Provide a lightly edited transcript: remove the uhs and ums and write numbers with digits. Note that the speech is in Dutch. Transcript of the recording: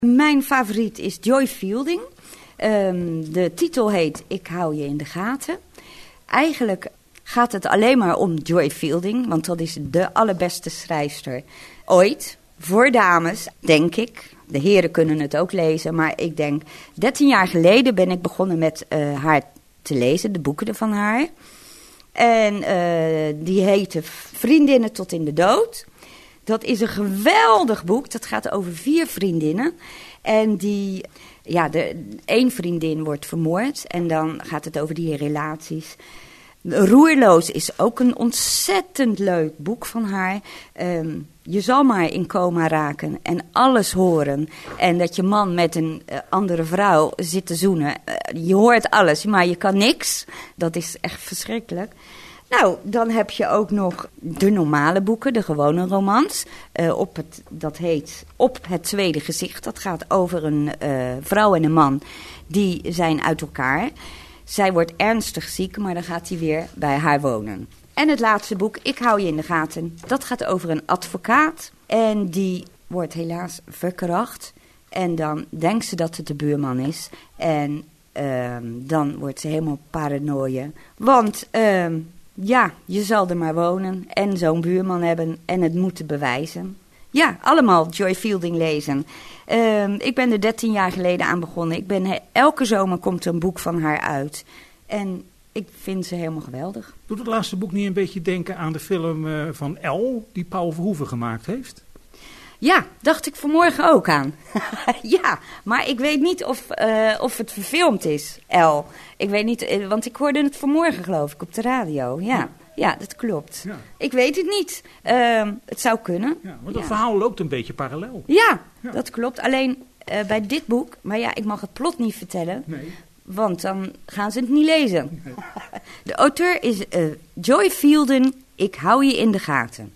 Mijn favoriet is Joy Fielding. De titel heet Ik hou je in de gaten. Eigenlijk gaat het alleen maar om Joy Fielding, want dat is de allerbeste schrijfster ooit. Voor dames, denk ik. De heren kunnen het ook lezen, maar ik denk 13 jaar geleden ben ik begonnen met haar te lezen, de boeken van haar. En die heette Vriendinnen tot in de dood. Dat is een geweldig boek. Dat gaat over 4 vriendinnen. En één vriendin wordt vermoord. En dan gaat het over die relaties. Roerloos is ook een ontzettend leuk boek van haar. Je zal maar in coma raken en alles horen. En dat je man met een andere vrouw zit te zoenen. Je hoort alles, maar je kan niks. Dat is echt verschrikkelijk. Nou, dan heb je ook nog de normale boeken, de gewone romans. Dat heet Op het tweede gezicht. Dat gaat over een vrouw en een man die zijn uit elkaar. Zij wordt ernstig ziek, maar dan gaat hij weer bij haar wonen. En het laatste boek, Ik hou je in de gaten. Dat gaat over een advocaat. En die wordt helaas verkracht. En dan denkt ze dat het de buurman is. En dan wordt ze helemaal paranoïe. Want je zal er maar wonen en zo'n buurman hebben en het moeten bewijzen. Ja, allemaal Joy Fielding lezen. Ik ben er 13 jaar geleden aan begonnen. Elke zomer komt er een boek van haar uit. En ik vind ze helemaal geweldig. Doet het laatste boek niet een beetje denken aan de film van El, die Paul Verhoeven gemaakt heeft? Ja, dacht ik vanmorgen ook aan. Ja, maar ik weet niet of het verfilmd is, El. Ik weet niet, want ik hoorde het vanmorgen geloof ik op de radio. Ja, dat klopt. Ja. Ik weet het niet. Het zou kunnen. Ja, want het verhaal loopt een beetje parallel. Ja, dat klopt. Alleen bij dit boek, maar ja, ik mag het plot niet vertellen. Nee. Want dan gaan ze het niet lezen. Nee. De auteur is Joy Fielding, Ik hou je in de gaten.